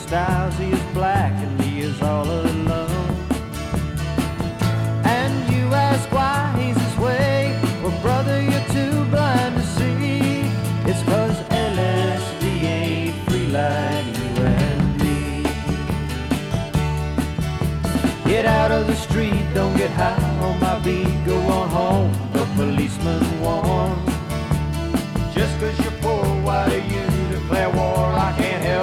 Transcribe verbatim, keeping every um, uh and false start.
styles, he is black and he is all alone. And you ask why he's this way, well brother, you're too blind to see. It's cause L S D ain't free like you and me. Get out of the street, don't get high on my beat, go on home.